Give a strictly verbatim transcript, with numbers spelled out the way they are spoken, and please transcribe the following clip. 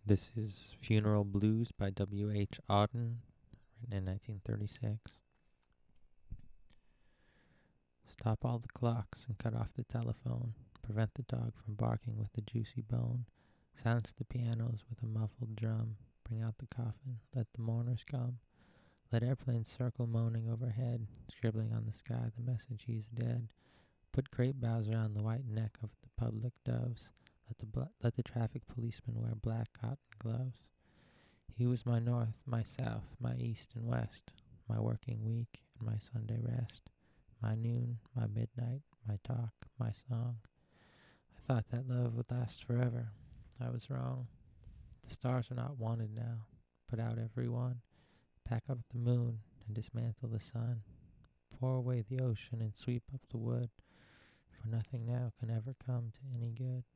This is Funeral Blues by W H Auden, written in nineteen thirty-six. Stop all the clocks and cut off the telephone. Prevent the dog from barking with a juicy bone. Silence the pianos with a muffled drum. Bring out the coffin, let the mourners come. Let airplanes circle moaning overhead, scribbling on the sky the message he's dead. Put crepe boughs around the white neck of the public doves. Let the bla- let the traffic policeman wear black cotton gloves. He was my north, my south, my east and west, my working week and my Sunday rest, my noon, my midnight, my talk, my song. I thought that love would last forever. I was wrong. The stars are not wanted now. Put out every one. Pack up the moon and dismantle the sun. Pour away the ocean and sweep up the wood, for nothing now can ever come to any good.